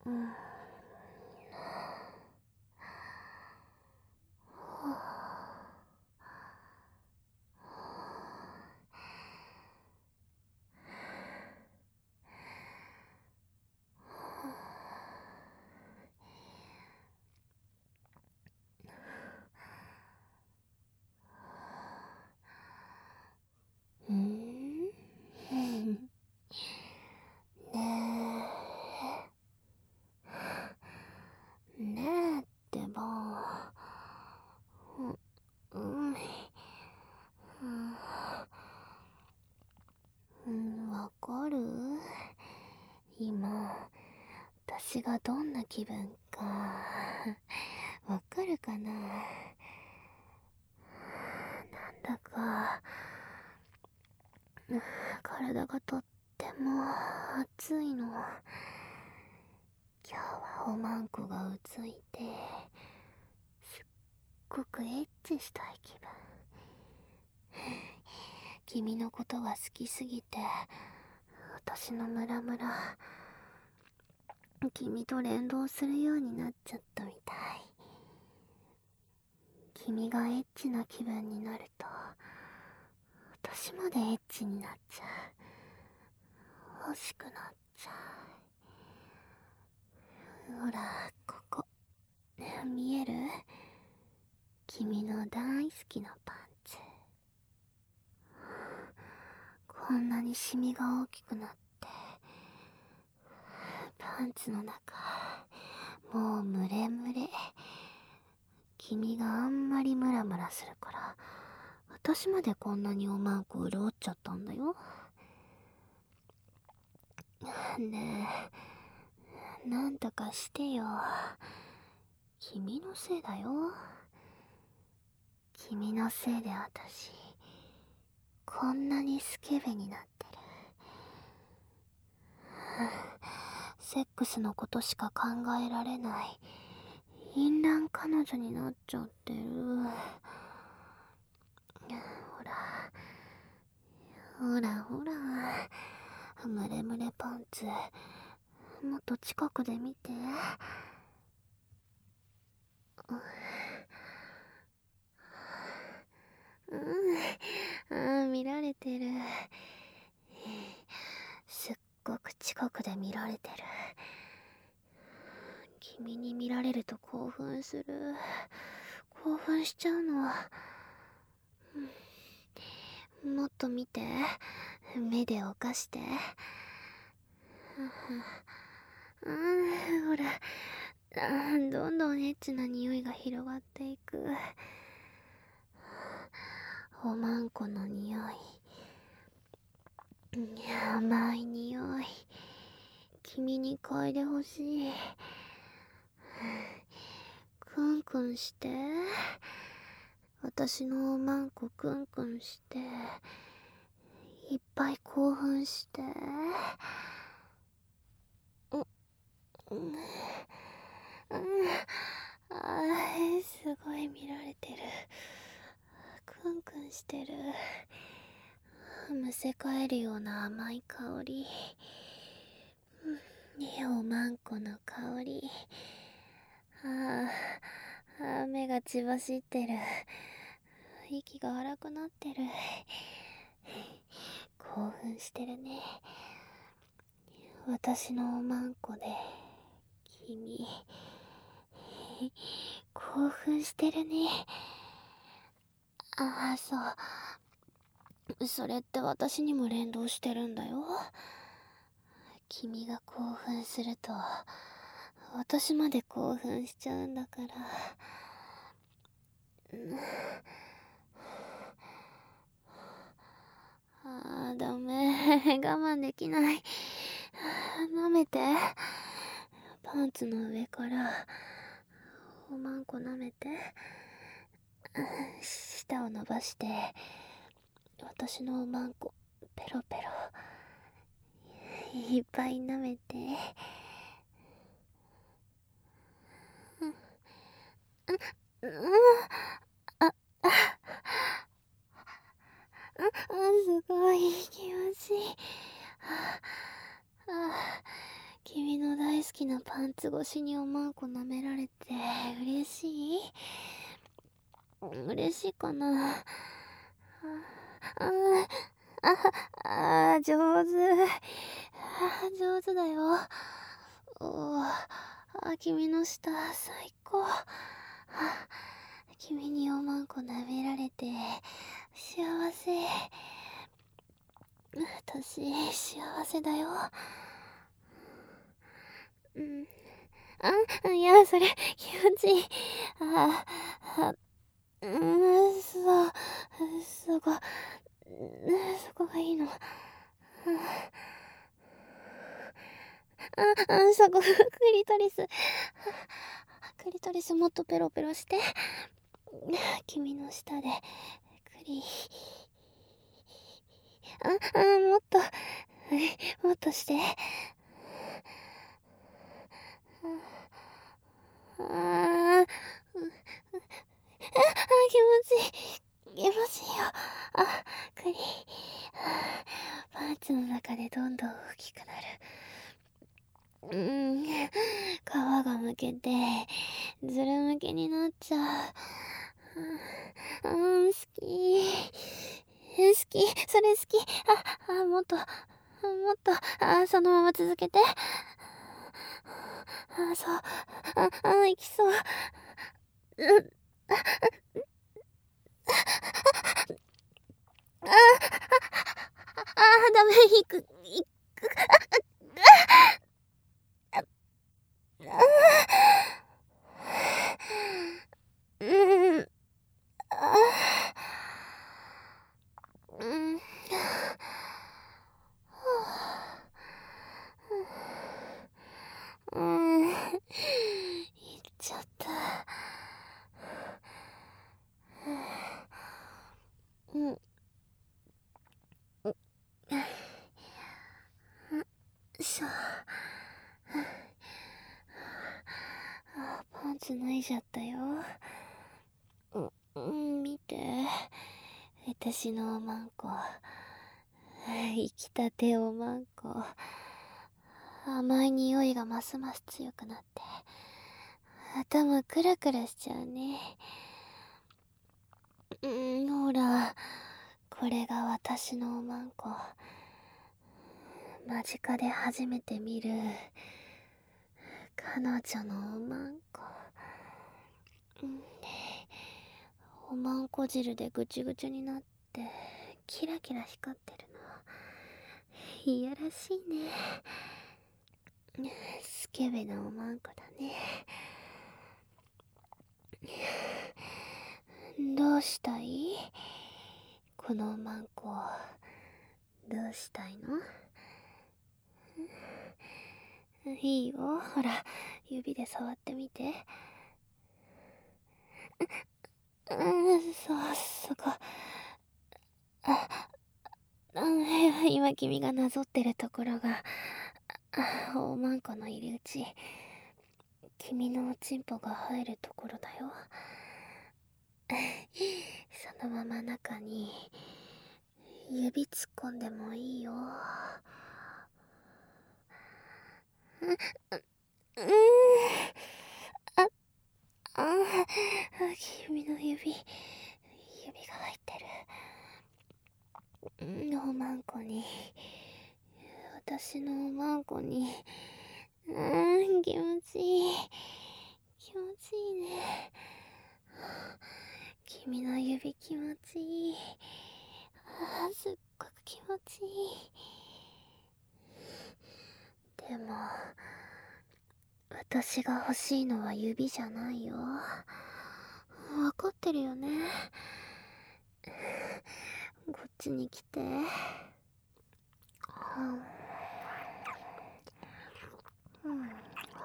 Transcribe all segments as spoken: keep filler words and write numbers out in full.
うん。うん。ねえ。ねえってば。うん。うん。うん、わかる？今、私がどんな気分か、わかるかな？なんだか、体がとっても熱いの。今日はおまんこがうついて、すっごくエッチしたい気分。君のことが好きすぎて、私のムラムラ、君と連動するようになっちゃったみたい。君がエッチな気分になると、私までエッチになっちゃう。欲しくなっちゃう。ほら、ここ。見える？君の大好きなパンツ。こんなにシミが大きくなって、パンツの中、もうムレムレ。君があんまりムラムラするから、私までこんなにおまんこ潤っちゃったんだよ。ねえ、なんとかしてよ。君のせいだよ。君のせいで私、こんなにスケベになってる。セックスのことしか考えられない淫乱彼女になっちゃってる。ほらほらほら、ムレムレパンツ、もっと近くで見て。うん、あ、見られてる。すっごく近くで見られてる。君に見られると興奮する。興奮しちゃうの。もっと見て。目で犯して。うん、ほら、あ、どんどんエッチな匂いが広がっていく。おまんこの匂い。甘い匂い。君に嗅いでほしい。クンクンして。私のおまんこクンクンして。いっぱい興奮して。うん、うん、うん、あー、すごい見られてる。クンクンしてる。むせ返るような甘い香り。ね、おまんこの香り。ああ、目が血走ってる。息が荒くなってる。興奮してるね。私のおまんこで君興奮してるね。ああ、そう、それって私にも連動してるんだよ。君が興奮すると私まで興奮しちゃうんだから。うん、あー、ダメ。我慢できない。舐めて。パンツの上からおまんこ舐めて。舌を伸ばして私のおまんこペロペロいっぱい舐めて。うん、うん、あ、あ、うん、すごい気持ちいい。ああ、君の大好きなパンつ越しにおまんこ舐められて嬉しい？嬉しいかな。ああああ、上手。あ上手だよ。おあ君の舌最高。あ君におまんこ舐められて幸せ。私幸せだよ。うん。あ、いや、それ気持ちいい。ああ、うん、そう、そこ、そこがいいの。あ、あ、そこ、クリトリス。クリトリスもっとペロペロして。君の舌で、クリ。あ、あ、もっと、もっとして。ああ、あ、気持ちいい。気持ちいいよ。あ、クリ。パンツの中でどんどん大きくなる。うーん、皮がむけて、ずるむけになっちゃう。うん、好き。好き。それ好き。あ、あ、もっと、もっと、あ、そのまま続けて。あ、そう。あ、あ、いきそう。うん。あ、あ、あ、ダメ、いく、いく、あ、あ、うん、あ、うん、うん、いっちゃった。うん、そう。あ、パンツ脱いじゃったよ。うん、見て。私のおまんこ。生きたておまんこ。甘い匂いがますます強くなって。頭クラクラしちゃうね。うん、ほら。これが私のおまんこ。間近で初めて見る彼女のおまんこ。うん、おまんこ汁でぐちゅぐちゅになってキラキラ光ってるの。いやらしいね。スケベなおまんこだね。どうしたい？このおまんこどうしたいの？いいよ、ほら指で触ってみて。うん、そう、そこ。あ、あ、今君がなぞってるところがおまんこの入り口。君のおちんぽが入るところだよ。そのまま中に指突っ込んでもいいよ。う、うーん、あ、あ、君の指、指が入ってる。おまんこに、私のおまんこに、うーん、気持ちいい。気持ちいいね。君の指気持ちいい。あー、すっごく気持ちいい。でも私が欲しいのは指じゃないよ。わかってるよね。こっちに来て。うん、うん、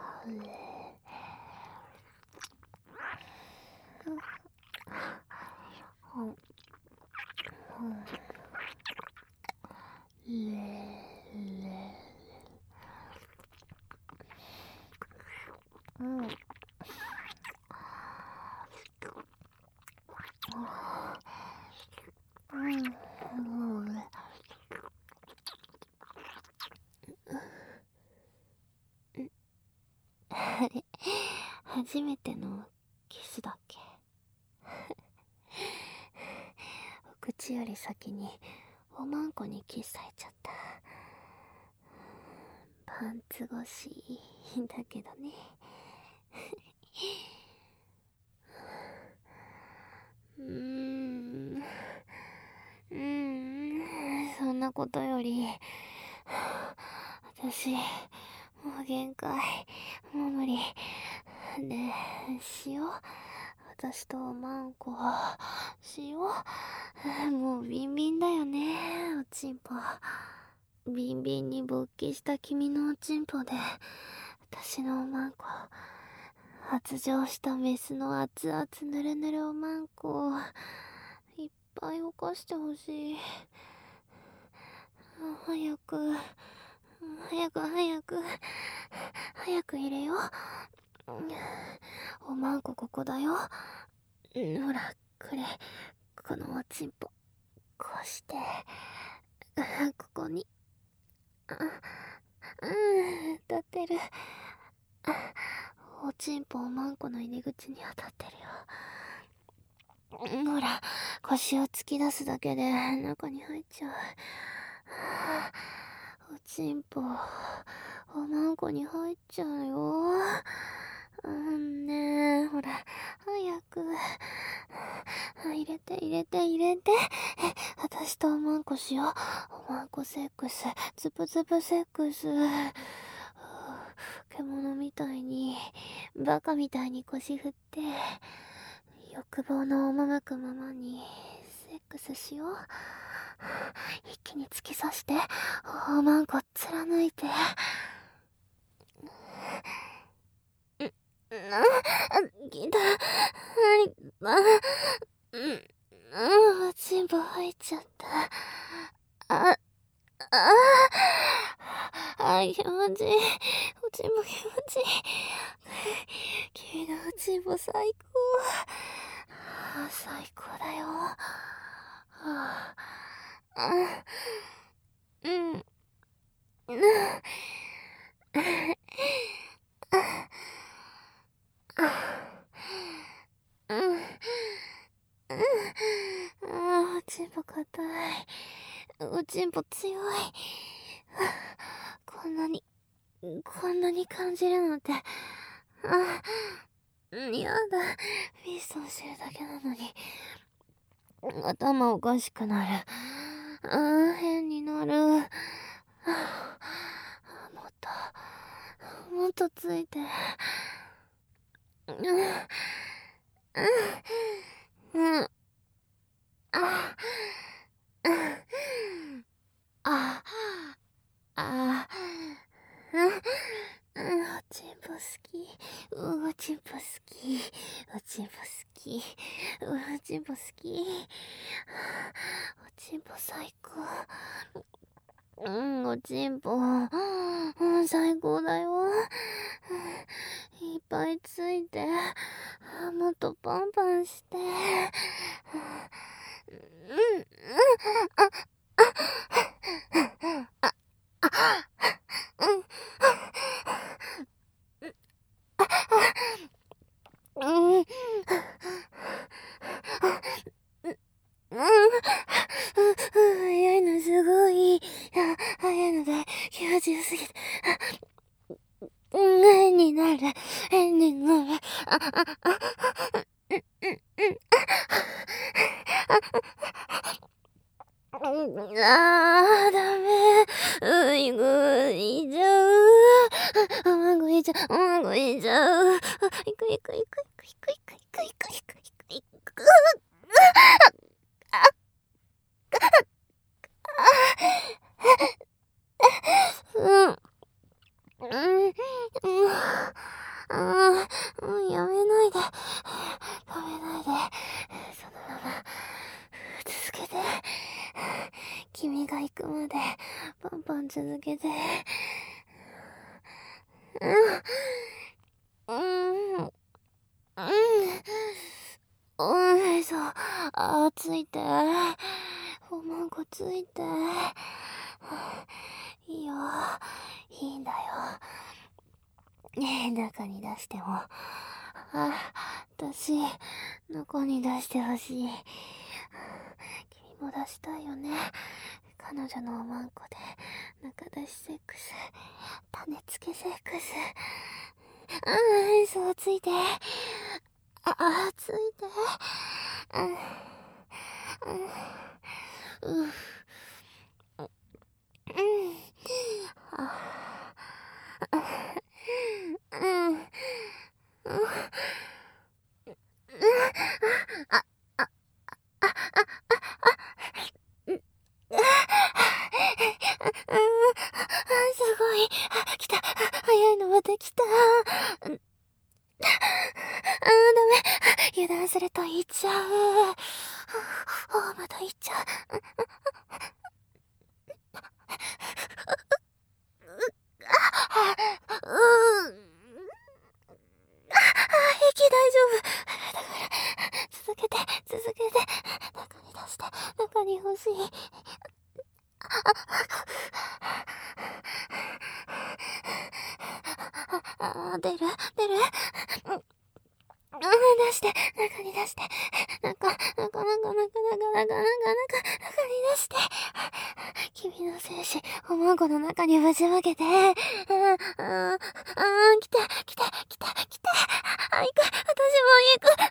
うん、 初めてのキスだっけ。お口より先におまんこにキスされちゃった。パンツ越しだけどね。うーんうーんそんなことより私もう限界、もう無理ねえ、しよう。私とおまんこしよう。もうビンビンだよね、おちんぽ。ビンビンに勃起した君のおちんぽで私のおまんこ、発情したメスの熱々ぬるぬるおまんこいっぱい動かしてほしい。早く早く早く早く入れよう。おまんこここだよ。ほらこれ、このおちんぽこうしてここに、うん立ってる。おちんぽおまんこの入り口に当たってるよ。ほら腰を突き出すだけで中に入っちゃう。おちんぽおまんこに入っちゃうよ。うんねえ、ほら早く入れて入れて入れて。私とおまんこしよう。おまんこセックス、ズブズブセックス。獣みたいにバカみたいに腰振って欲望の赴くままにセックスしよう。一気に突き刺しておまんこ貫いて。あ、きた。はい、あ、うん、うん、おちんぽ入っちゃった。あ、ああ、気持ちいい。おちんぽ気持ちいい。君のおちんぽ最高。最高だよ。ああ、うん、うん。うん、うん、あ、おちんぽ硬い。おちんぽ強い。こんなに、こんなに感じるなんて。あ、やだ。ピストンしてるだけなのに。頭おかしくなる。あ、変になる。もっと、もっとついて。うん、うん、うん、あ、うん、あ、あ、うん、うん、おちんぽ好き。おちんぽ好き。おちんぽ好き。おちんぽ好き。おちんぽ最高。うん、おちんぽ、うん、最高だよ。いっぱいついて、もっとパンパンして。うん、うん、あ、あ、あ、うん、うん、うん、早いのすごい。早いので気持ちよすぎて。変になる。変になる。あ、あ、あ、うん、うん、うん。あー、ダメ。ういぐいちゃう。あまんこいちゃう。あまんこいちゃう。いくいくいくいくいくいくいくいくいくいく。うん。うん、うん、ああ、もうやめないで。やめないで。そのまま、続けて。君が行くまで、パンパン続けて。うん、うん、うん、うん、そう。あ、ついて。おまんこついて。いいよ。いいんだよ。ねえ、中に出してもあ、私、中に出してほしい。君も出したいよね。彼女のおまんこで、中出しセックス。種付けセックス。うん、そうついて。あ、あ、ついて。うん、うん、うん。うん。あ、うん。うん。あ、あ、あ、うん。うん。すごい。あ、来た。早いのまた来た。うん。あ、ダメ。油断すると言っちゃう。あ、また言っちゃう。うん。息大丈夫。だから続けて続けて、中に出して、中に欲しい。ああ、出る出る。うん、出して、中に出して、中、中、中、中、中、中、中、中、中、中に出して、君の精子、おまんこの中にぶちまけて、うん、うん、うん、来て、来て、来て、来て、あ、行く、私も行く。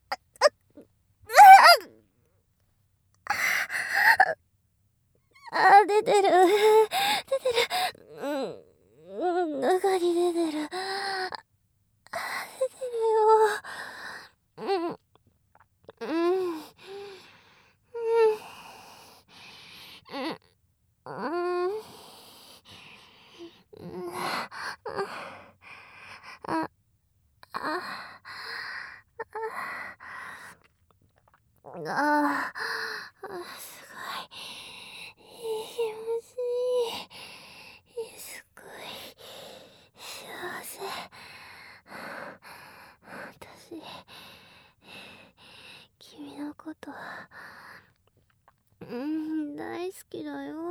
あ、出てる。出てる。うん。うん、中に出てる。あ、出てるよ。うん。うん。うん。うん。うん。うん。あ、あ、あ、あ、すごい。気持ちいい。すごい。幸せ。私、君のこと、うん、大好きだよ。